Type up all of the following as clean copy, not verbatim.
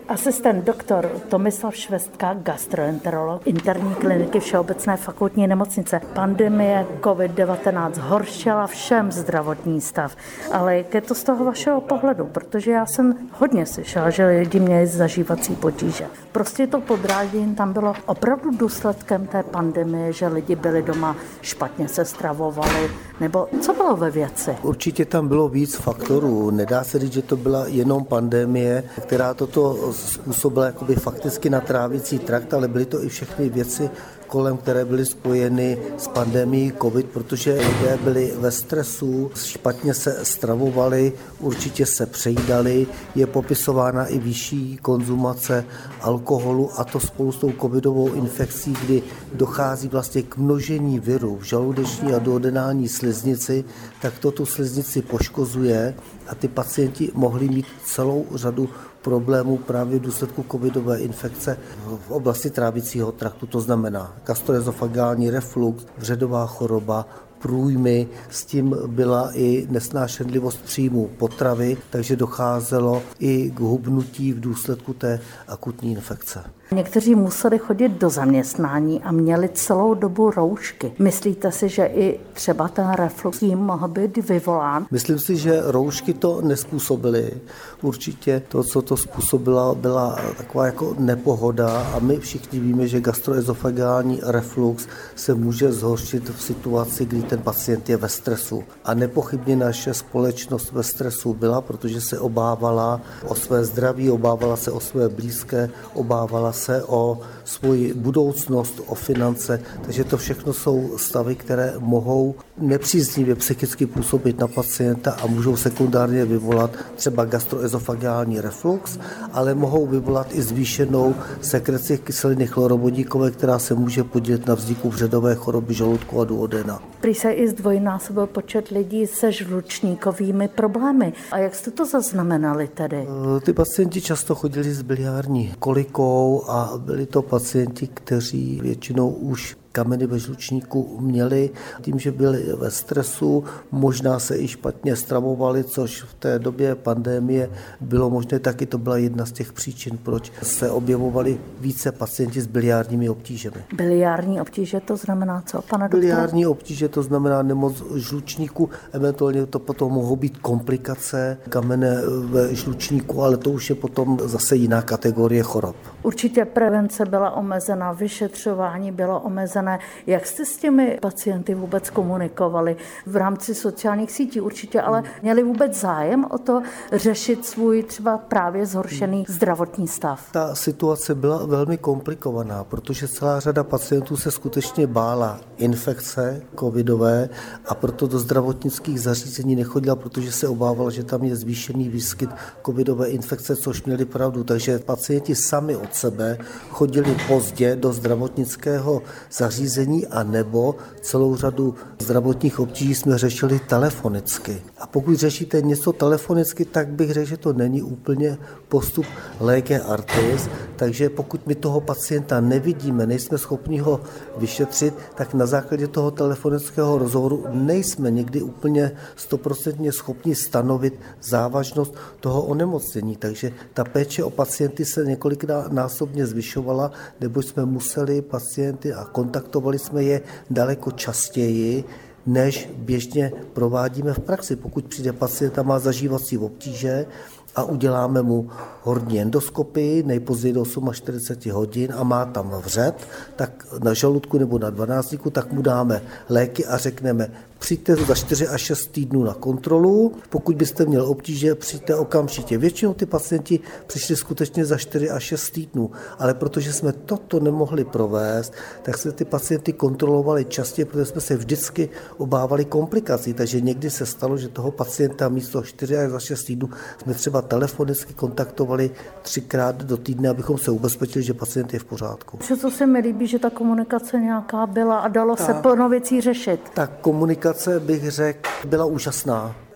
Asistent doktor Tomislav Švestka, gastroenterolog interní kliniky Všeobecné fakultní nemocnice. Pandemie COVID-19 zhoršila všem zdravotní stav. Ale jak je to z toho vašeho pohledu? Protože já jsem hodně slyšela, že lidi měli zažívací potíže. Prostě to podráždění tam bylo opravdu důsledkem té pandemie, že lidi byli doma, špatně se stravovali, nebo co bylo ve věci? Určitě tam bylo víc faktorů. Nedá se říct, že to byla jenom pandemie, která toto způsobila jakoby fakticky na trávicí trakt, ale byly to i všechny věci kolem, které byly spojeny s pandemií COVID, protože lidé byli ve stresu, špatně se stravovali, určitě se přejídali, je popisována i vyšší konzumace alkoholu a to spolu s tou covidovou infekcí, kdy dochází vlastně k množení viru v žaludeční a duodenální sliznici, tak to tu sliznici poškozuje a ty pacienti mohli mít celou řadu problémů právě v důsledku covidové infekce v oblasti trávicího traktu, to znamená gastroezofagální reflux, vředová choroba, průjmy, s tím byla i nesnášenlivost příjmu potravy, takže docházelo i k hubnutí v důsledku té akutní infekce. Někteří museli chodit do zaměstnání a měli celou dobu roušky. Myslíte si, že i třeba ten reflux jim mohl být vyvolán? Myslím si, že roušky to nezpůsobily. Určitě to, co to způsobila, byla taková jako nepohoda a my všichni víme, že gastroezofagální reflux se může zhoršit v situaci, kdy ten pacient je ve stresu. A nepochybně naše společnost ve stresu byla, protože se obávala o své zdraví, obávala se o své blízké, obávala se o svoji budoucnost, o finance, takže to všechno jsou stavy, které mohou nepříznivě psychicky působit na pacienta a můžou sekundárně vyvolat třeba gastroezofagální reflux, ale mohou vyvolat i zvýšenou sekreci kyseliny chlorovodíkové, která se může podílet na vzniku vředové choroby žaludku a duodena. Prý se i zdvojnásobil počet lidí se žlučníkovými problémy. A jak jste to zaznamenali tedy? Ty pacienti často chodili s biliární kolikou a byli to pacienti, kteří většinou už kameny ve žlučníku měli, tím, že byli ve stresu, možná se i špatně stravovali, což v té době pandemie bylo možné, taky to byla jedna z těch příčin, proč se objevovali více pacienti s biliárními obtížemi. Biliární obtíže to znamená co, pane doktore? Biliární obtíže to znamená nemoc žlučníku, eventuálně to potom mohou být komplikace kamene ve žlučníku, ale to už je potom zase jiná kategorie chorob. Určitě prevence byla omezena, vyšetřování bylo omezené. Jak jste s těmi pacienty vůbec komunikovali v rámci sociálních sítí? Určitě, ale měli vůbec zájem o to řešit svůj třeba právě zhoršený zdravotní stav? Ta situace byla velmi komplikovaná, protože celá řada pacientů se skutečně bála infekce covidové a proto do zdravotnických zařízení nechodila, protože se obávala, že tam je zvýšený výskyt covidové infekce, což měli pravdu. Takže pacienti sami od sebe chodili pozdě do zdravotnického zařízení a nebo celou řadu zdravotních obtíží jsme řešili telefonicky. A pokud řešíte něco telefonicky, tak bych řekl, že to není úplně postup lege artis, takže pokud my toho pacienta nevidíme, nejsme schopni ho vyšetřit, tak na základě toho telefonického rozhovoru nejsme někdy úplně 100% schopni stanovit závažnost toho onemocnění. Takže ta péče o pacienty se několikrát násobně zvyšovala, nebo jsme museli pacienty a kontaktovali jsme je daleko častěji, než běžně provádíme v praxi. Pokud přijde pacient a má zažívací obtíže a uděláme mu horní endoskopii nejpozději do 48 hodin a má tam vřed, tak na žaludku nebo na dvanáctníku, tak mu dáme léky a řekneme, přijďte za 4 až 6 týdnů na kontrolu, pokud byste měl obtíže, přijďte okamžitě. Většinou ty pacienti přišli skutečně za 4 až 6 týdnů, ale protože jsme toto nemohli provést, tak jsme ty pacienty kontrolovali častěji, protože jsme se vždycky obávali komplikací, takže někdy se stalo, že toho pacienta místo 4 až za 6 týdnů jsme třeba telefonicky kontaktovali 3krát do týdne, abychom se ubezpečili, že pacient je v pořádku. Co se mi líbí, že ta komunikace nějaká byla a dalo se plno věcí řešit. Ta komunikace, bych řekl, byla úžasná.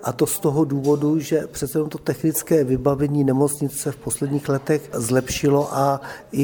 A to z toho důvodu, že přece to technické vybavení nemocnice v posledních letech zlepšilo a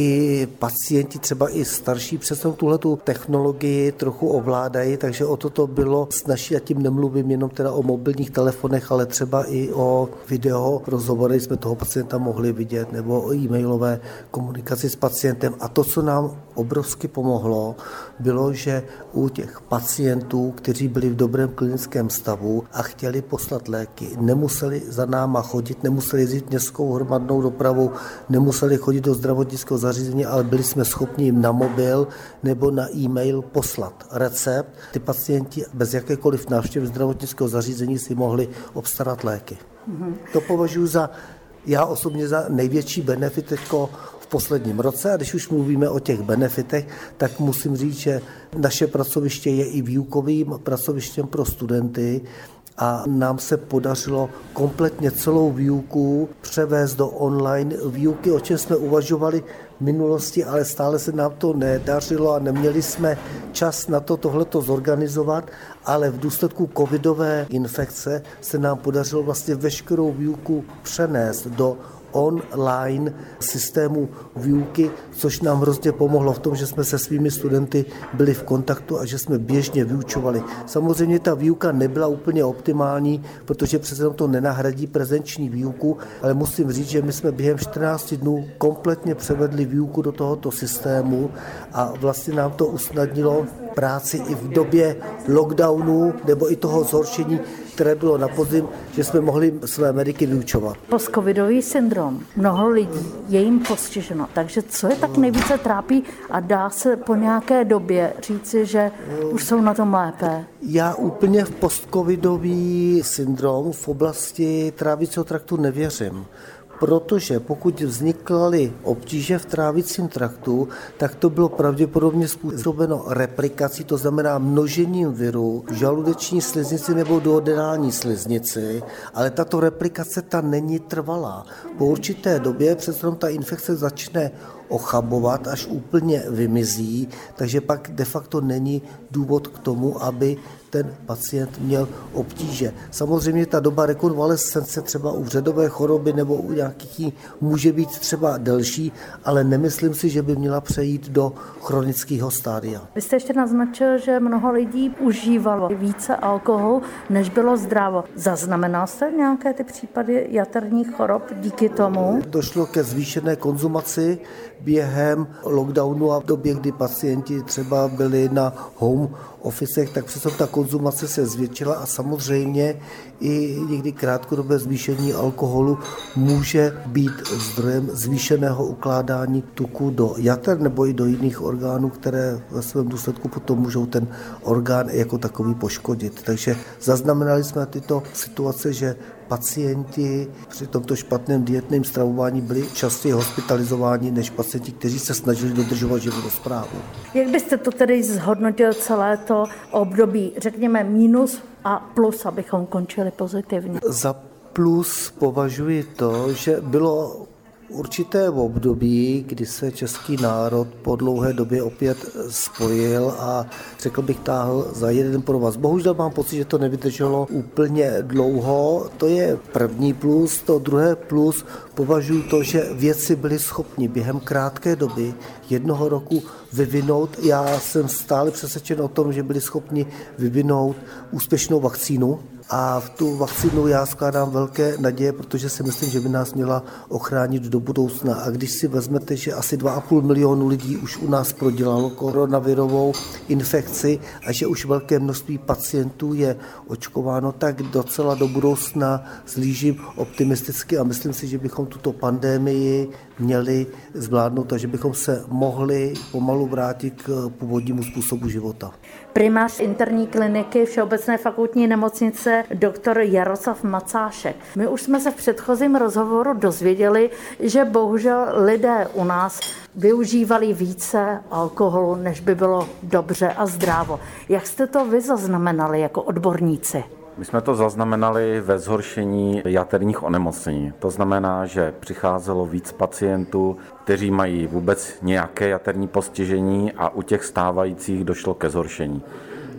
i pacienti, třeba i starší, přece tuhletu technologii trochu ovládají, takže o toto bylo snazší, a tím nemluvím jenom teda o mobilních telefonech, ale třeba i o video rozhovory jsme toho pacienta mohli vidět, nebo o e-mailové komunikaci s pacientem. A to, co nám obrovsky pomohlo, bylo, že u těch pacientů, kteří byli v dobrém klinickém stavu a chtěli poslat léky, nemuseli za náma chodit, nemuseli jezdit městskou hromadnou dopravu, nemuseli chodit do zdravotnického zařízení, ale byli jsme schopni jim na mobil nebo na e-mail poslat recept. Ty pacienti bez jakékoliv návštěvy zdravotnického zařízení si mohli obstarat léky. To považuji já osobně za největší benefit v posledním roce, a když už mluvíme o těch benefitech, tak musím říct, že naše pracoviště je i výukovým pracovištěm pro studenty a nám se podařilo kompletně celou výuku převést do online výuky, o čem jsme uvažovali v minulosti, ale stále se nám to nedařilo a neměli jsme čas na to tohleto zorganizovat, ale v důsledku covidové infekce se nám podařilo vlastně veškerou výuku přenést do online systému výuky, což nám hrozně pomohlo v tom, že jsme se svými studenty byli v kontaktu a že jsme běžně vyučovali. Samozřejmě ta výuka nebyla úplně optimální, protože přece to nenahradí prezenční výuku, ale musím říct, že my jsme během 14 dnů kompletně převedli výuku do tohoto systému a vlastně nám to usnadnilo práci i v době lockdownu nebo i toho zhoršení, které bylo na podzim, že jsme mohli své mediky vyučovat. Postcovidový syndrom. Mnoho lidí je jim postiženo. Takže co je tak nejvíce trápí a dá se po nějaké době říci, že už jsou na tom lépe? Já úplně v postcovidový syndrom v oblasti trávicího traktu nevěřím. Protože pokud vznikaly obtíže v trávicím traktu, tak to bylo pravděpodobně způsobeno replikací, to znamená množením viru v žaludeční sliznici nebo duodenální sliznici, ale tato replikace ta není trvalá. Po určité době přece ta infekce začne ochabovat, až úplně vymizí, takže pak de facto není důvod k tomu, aby ten pacient měl obtíže. Samozřejmě ta doba rekonvalescence třeba u řadové choroby nebo u nějakých může být třeba delší, ale nemyslím si, že by měla přejít do chronického stádia. Vy jste ještě naznačil, že mnoho lidí užívalo více alkoholu, než bylo zdravo. Zaznamenal jste nějaké ty případy jaterních chorob díky tomu? Došlo ke zvýšené konzumaci během lockdownu a v době, kdy pacienti třeba byli na home officech, tak přesto ta konzumace se zvětšila a samozřejmě i někdy krátkodobé zvýšení alkoholu může být zdrojem zvýšeného ukládání tuku do jater nebo i do jiných orgánů, které ve svém důsledku potom můžou ten orgán jako takový poškodit. Takže zaznamenali jsme tyto situace, že pacienti při tomto špatném dietním stravování byli častěji hospitalizováni než pacienti, kteří se snažili dodržovat životosprávu. Jak byste to tedy zhodnotil celé to období, řekněme minus a plus, abychom končili pozitivně? Za plus považuji to, že bylo určité období, kdy se český národ po dlouhé době opět spojil a řekl bych táhl za jeden provaz. Bohužel mám pocit, že to nevydrželo úplně dlouho. To je první plus. To druhé plus považuji to, že vědci byli schopni během krátké doby jednoho roku vyvinout. Já jsem stále přesvědčen o tom, že byli schopni vyvinout úspěšnou vakcínu. A v tu vakcínu já skládám velké naděje, protože si myslím, že by nás měla ochránit do budoucna. A když si vezmete, že asi 2,5 milionu lidí už u nás prodělalo koronavirovou infekci a že už velké množství pacientů je očkováno, tak docela do budoucna zlížím optimisticky a myslím si, že bychom tuto pandemii měli zvládnout a že bychom se mohli pomalu vrátit k původnímu způsobu života. Primář interní kliniky Všeobecné fakultní nemocnice doktor Jaroslav Macášek. My už jsme se v předchozím rozhovoru dozvěděli, že bohužel lidé u nás využívali více alkoholu, než by bylo dobře a zdravo. Jak jste to vy zaznamenali jako odborníci? My jsme to zaznamenali ve zhoršení jaterních onemocnění. To znamená, že přicházelo víc pacientů, kteří mají vůbec nějaké jaterní postižení a u těch stávajících došlo ke zhoršení.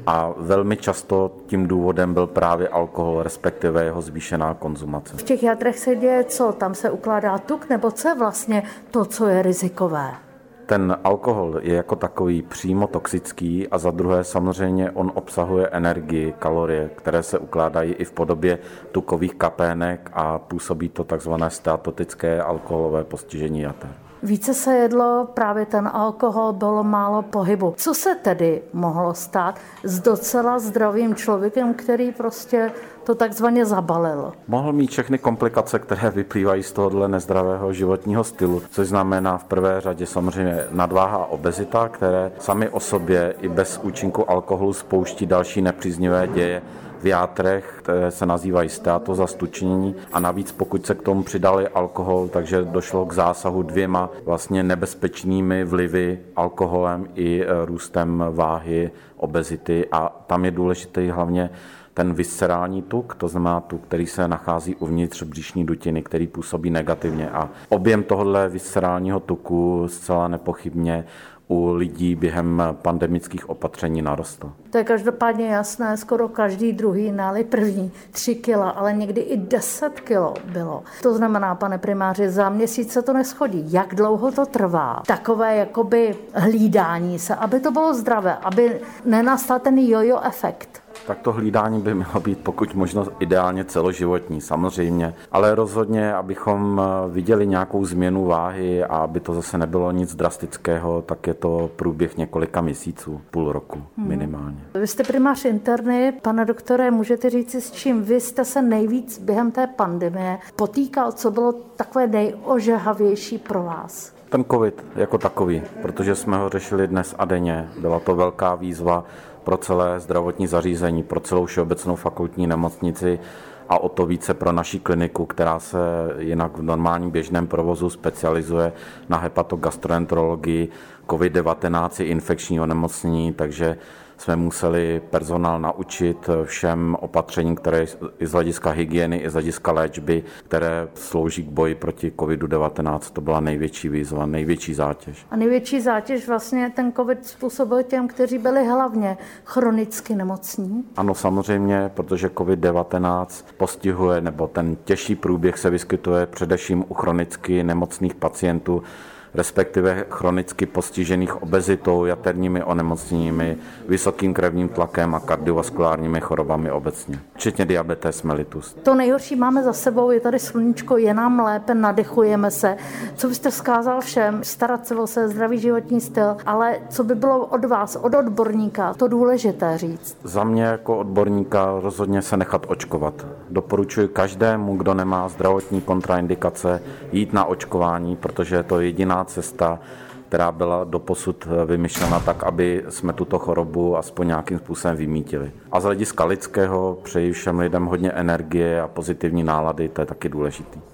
a velmi často tím důvodem byl právě alkohol, respektive jeho zvýšená konzumace. V těch játrech se děje co? Tam se ukládá tuk, nebo co je vlastně to, co je rizikové? Ten alkohol je jako takový přímo toxický a za druhé samozřejmě on obsahuje energii, kalorie, které se ukládají i v podobě tukových kapének a působí to takzvané steatotické alkoholové postižení jater. Více se jedlo, právě ten alkohol, bylo málo pohybu. Co se tedy mohlo stát s docela zdravým člověkem, který prostě to takzvaně zabalil? Mohl mít všechny komplikace, které vyplývají z tohohle nezdravého životního stylu, což znamená v prvé řadě samozřejmě nadváha a obezita, které sami o sobě i bez účinku alkoholu spouští další nepříznivé děje v játrech, které se nazývají steatoza, stučnění, a navíc pokud se k tomu přidali alkohol, takže došlo k zásahu dvěma vlastně nebezpečnými vlivy, alkoholem i růstem váhy, obezity, a tam je důležitý hlavně ten viscerální tuk, to znamená tuk, který se nachází uvnitř břišní dutiny, který působí negativně, a objem tohohle viscerálního tuku zcela nepochybně u lidí během pandemických opatření narostl. To je každopádně jasné, skoro každý druhý náli první 3 kila, ale někdy i 10 kilo bylo. To znamená, pane primáři, za měsíc se to neschodí. Jak dlouho to trvá? Takové jakoby hlídání se, aby to bylo zdravé, aby nenastal ten jojo efekt. Tak to hlídání by mělo být pokud možno ideálně celoživotní, samozřejmě, ale rozhodně, abychom viděli nějakou změnu váhy a aby to zase nebylo nic drastického, tak je to průběh několika měsíců, půl roku minimálně. Vy jste primář interny, pane doktore, můžete říct, s čím vy jste se nejvíc během té pandemie potýkal, co bylo takové nejožehavější pro vás? Ten covid jako takový, protože jsme ho řešili dnes a denně, byla to velká výzva pro celé zdravotní zařízení, pro celou Všeobecnou fakultní nemocnici a o to více pro naši kliniku, která se jinak v normálním běžném provozu specializuje na hepatogastroenterologii. COVID-19 je infekční onemocnění, takže jsme museli personál naučit všem opatřením, které i z hlediska hygieny, i z hlediska léčby, které slouží k boji proti COVID-19. To byla největší výzva, největší zátěž. A největší zátěž vlastně ten COVID způsobil těm, kteří byli hlavně chronicky nemocní? Ano, samozřejmě, protože COVID-19 postihuje, nebo ten těžší průběh se vyskytuje především u chronicky nemocných pacientů, respektive chronicky postižených obezitou, jaterními onemocněními, vysokým krevním tlakem a kardiovaskulárními chorobami obecně, včetně diabetes mellitus. To nejhorší máme za sebou, je tady sluníčko, je nám lépe, nadechujeme se. Co byste vzkázal všem? Starat se o své zdravý životní styl, ale co by bylo od vás, od odborníka, to důležité říct? Za mě jako odborníka rozhodně se nechat očkovat. Doporučuji každému, kdo nemá zdravotní kontraindikace, jít na očkování, protože je to jediná cesta, která byla doposud vymyšlena tak, aby jsme tuto chorobu aspoň nějakým způsobem vymítili. A z hlediska lidského přeji všem lidem hodně energie a pozitivní nálady, to je taky důležitý.